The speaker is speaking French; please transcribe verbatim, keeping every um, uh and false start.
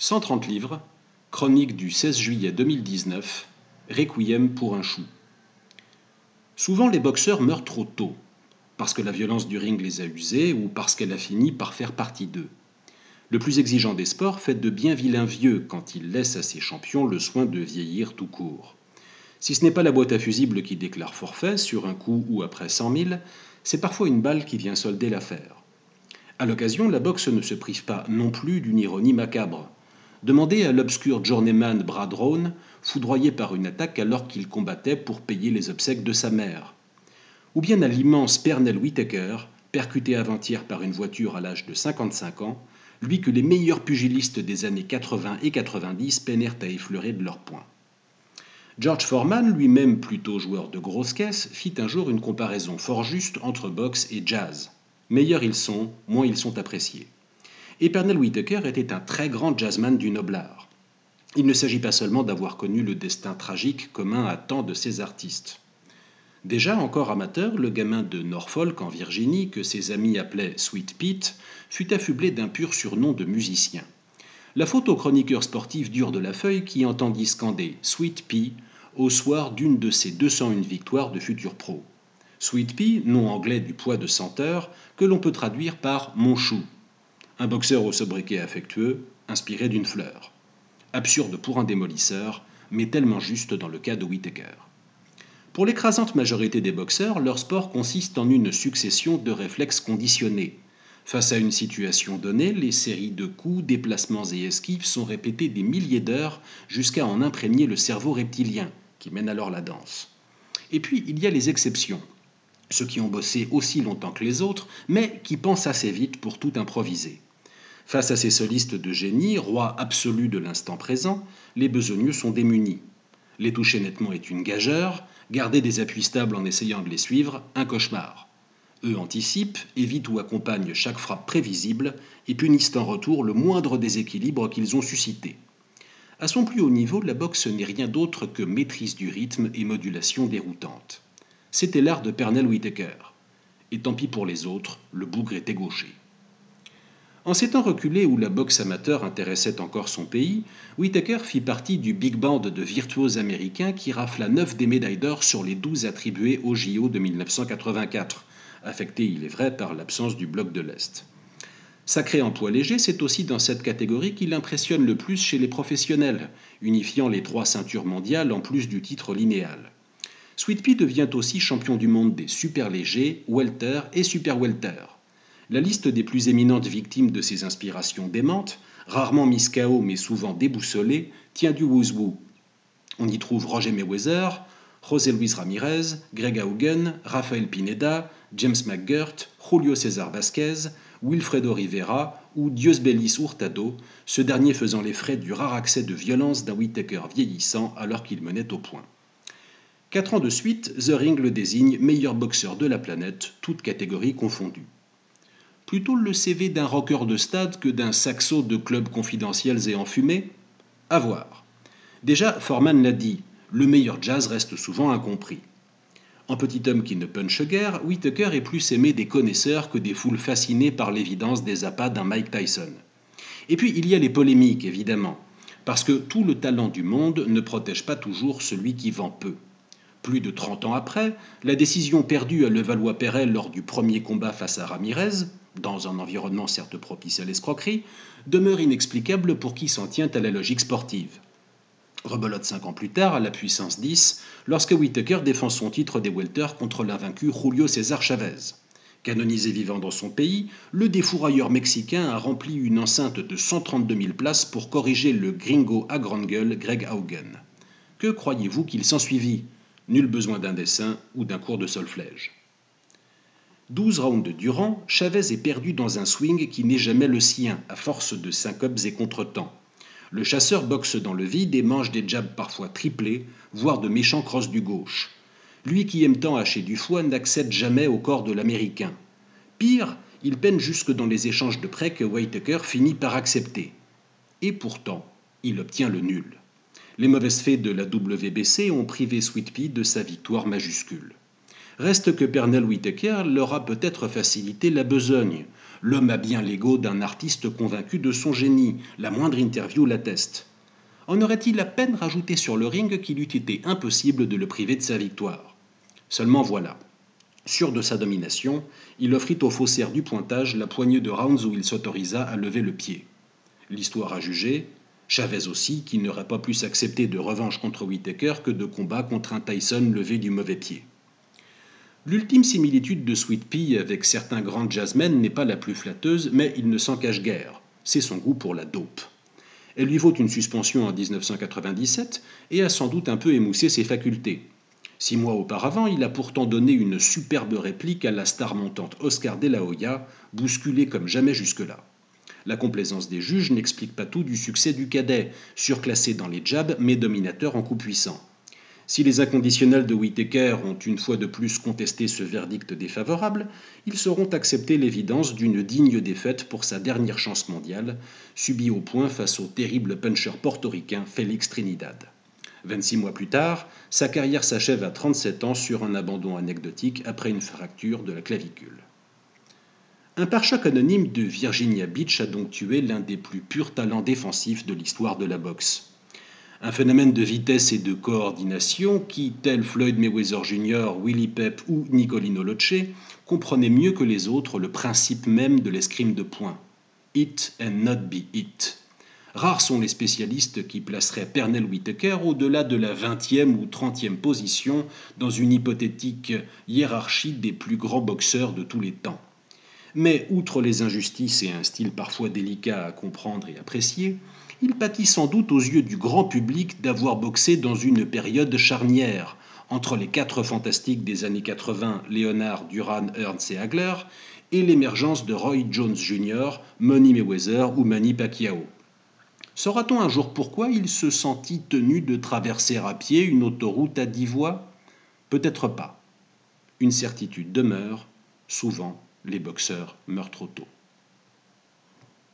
cent trente livres, chronique du seize juillet deux mille dix-neuf, Requiem pour un chou. Souvent les boxeurs meurent trop tôt, parce que la violence du ring les a usés ou parce qu'elle a fini par faire partie d'eux. Le plus exigeant des sports fait de bien vilains vieux quand il laisse à ses champions le soin de vieillir tout court. Si ce n'est pas la boîte à fusibles qui déclare forfait sur un coup ou après cent mille, c'est parfois une balle qui vient solder l'affaire. À l'occasion, la boxe ne se prive pas non plus d'une ironie macabre. Demandez à l'obscur journeyman Brad Rowan, foudroyé par une attaque alors qu'il combattait pour payer les obsèques de sa mère. Ou bien à l'immense Pernell Whitaker, percuté avant-hier par une voiture à l'âge de cinquante-cinq ans, lui que les meilleurs pugilistes des années quatre-vingts et quatre-vingt-dix peinèrent à effleurer de leurs poings. George Foreman, lui-même plutôt joueur de grosse caisse, fit un jour une comparaison fort juste entre boxe et jazz. Meilleurs ils sont, moins ils sont appréciés. Et Pernell Whitaker était un très grand jazzman du noble art. Il ne s'agit pas seulement d'avoir connu le destin tragique commun à tant de ces artistes. Déjà encore amateur, le gamin de Norfolk en Virginie, que ses amis appelaient Sweet Pete, fut affublé d'un pur surnom de musicien. La faute au chroniqueur sportif dur de la feuille qui entendit scander Sweet Pea au soir d'une de ses deux cent une victoires de futur pro. Sweet Pea, nom anglais du poids de cent heures, que l'on peut traduire par mon chou. Un boxeur au sobriquet affectueux, inspiré d'une fleur. Absurde pour un démolisseur, mais tellement juste dans le cas de Whitaker. Pour l'écrasante majorité des boxeurs, leur sport consiste en une succession de réflexes conditionnés. Face à une situation donnée, les séries de coups, déplacements et esquives sont répétées des milliers d'heures jusqu'à en imprégner le cerveau reptilien, qui mène alors la danse. Et puis, il y a les exceptions. Ceux qui ont bossé aussi longtemps que les autres, mais qui pensent assez vite pour tout improviser. Face à ces solistes de génie, rois absolus de l'instant présent, les besogneux sont démunis. Les toucher nettement est une gageure, garder des appuis stables en essayant de les suivre, un cauchemar. Eux anticipent, évitent ou accompagnent chaque frappe prévisible et punissent en retour le moindre déséquilibre qu'ils ont suscité. À son plus haut niveau, la boxe n'est rien d'autre que maîtrise du rythme et modulation déroutante. C'était l'art de Pernell Whitaker. Et tant pis pour les autres, le bougre était gaucher. En ces temps reculés où la boxe amateur intéressait encore son pays, Whitaker fit partie du big band de virtuoses américains qui rafla neuf des médailles d'or sur les douze attribuées aux J O de mille neuf cent quatre-vingt-quatre, affectées, il est vrai, par l'absence du bloc de l'Est. Sacré en poids léger, c'est aussi dans cette catégorie qu'il impressionne le plus chez les professionnels, unifiant les trois ceintures mondiales en plus du titre linéal. Sweet Pea devient aussi champion du monde des super légers, welter et super welter. La liste des plus éminentes victimes de ces inspirations démentes, rarement mises K O mais souvent déboussolées, tient du who's-who. On y trouve Roger Mayweather, José Luis Ramirez, Greg Haugen, Rafael Pineda, James McGirt, Julio César Vázquez, Wilfredo Rivera ou Diosbelis Hurtado, ce dernier faisant les frais du rare accès de violence d'un Whitaker vieillissant alors qu'il menait au point. Quatre ans de suite, The Ring le désigne meilleur boxeur de la planète, toutes catégories confondues. Plutôt le C V d'un rocker de stade que d'un saxo de clubs confidentiels et enfumés ? À voir. Déjà, Foreman l'a dit, le meilleur jazz reste souvent incompris. En petit homme qui ne punche guère, Whitaker est plus aimé des connaisseurs que des foules fascinées par l'évidence des appâts d'un Mike Tyson. Et puis il y a les polémiques, évidemment, parce que tout le talent du monde ne protège pas toujours celui qui vend peu. Plus de trente ans après, la décision perdue à Levallois-Perret lors du premier combat face à Ramirez, dans un environnement certes propice à l'escroquerie, demeure inexplicable pour qui s'en tient à la logique sportive. Rebelote cinq ans plus tard, à la puissance dix, lorsque Whitaker défend son titre des welters contre l'invaincu Julio César Chavez. Canonisé vivant dans son pays, le défourailleur mexicain a rempli une enceinte de cent trente-deux mille places pour corriger le gringo à grande gueule Greg Haugen. Que croyez-vous qu'il s'ensuivit ? Nul besoin d'un dessin ou d'un cours de solfège. Douze rounds durant, Chavez est perdu dans un swing qui n'est jamais le sien, à force de syncopes et contretemps. Le chasseur boxe dans le vide et mange des jabs parfois triplés, voire de méchants crosses du gauche. Lui qui aime tant hacher du foie n'accède jamais au corps de l'Américain. Pire, il peine jusque dans les échanges de prêts que Whitaker finit par accepter. Et pourtant, il obtient le nul. Les mauvaises fées de la W B C ont privé Sweet Pea de sa victoire majuscule. Reste que Pernell Whitaker leur a peut-être facilité la besogne. L'homme a bien l'ego d'un artiste convaincu de son génie, la moindre interview l'atteste. En aurait-il à peine rajouté sur le ring qu'il eût été impossible de le priver de sa victoire. Seulement voilà. Sûr de sa domination, il offrit au faussaire du pointage la poignée de rounds où il s'autorisa à lever le pied. L'histoire a jugé, Chavez aussi, qui n'aurait pas plus accepté de revanche contre Whitaker que de combat contre un Tyson levé du mauvais pied. L'ultime similitude de Sweet Pea avec certains grands jazzmen n'est pas la plus flatteuse, mais il ne s'en cache guère. C'est son goût pour la dope. Elle lui vaut une suspension en dix-neuf cent quatre-vingt-dix-sept et a sans doute un peu émoussé ses facultés. Six mois auparavant, il a pourtant donné une superbe réplique à la star montante Oscar de la Hoya, bousculé comme jamais jusque-là. La complaisance des juges n'explique pas tout du succès du cadet, surclassé dans les jabs mais dominateur en coup puissant. Si les inconditionnels de Whitaker ont une fois de plus contesté ce verdict défavorable, ils sauront accepter l'évidence d'une digne défaite pour sa dernière chance mondiale, subie au point face au terrible puncher portoricain Félix Trinidad. vingt-six mois plus tard, sa carrière s'achève à trente-sept ans sur un abandon anecdotique après une fracture de la clavicule. Un pare-choc anonyme de Virginia Beach a donc tué l'un des plus purs talents défensifs de l'histoire de la boxe. Un phénomène de vitesse et de coordination qui, tel Floyd Mayweather junior, Willie Pep ou Nicolino Loce, comprenait mieux que les autres le principe même de l'escrime de poing. Hit and not be hit. Rares sont les spécialistes qui placeraient Pernell Whitaker au-delà de la vingtième ou trentième position dans une hypothétique hiérarchie des plus grands boxeurs de tous les temps. Mais, outre les injustices et un style parfois délicat à comprendre et apprécier, il pâtit sans doute aux yeux du grand public d'avoir boxé dans une période charnière, entre les quatre fantastiques des années quatre-vingts, Leonard, Duran, Hearns et Hagler, et l'émergence de Roy Jones junior, Money Mayweather ou Manny Pacquiao. Saura-t-on un jour pourquoi il se sentit tenu de traverser à pied une autoroute à dix voies ? Peut-être pas. Une certitude demeure, souvent les boxeurs meurent trop tôt.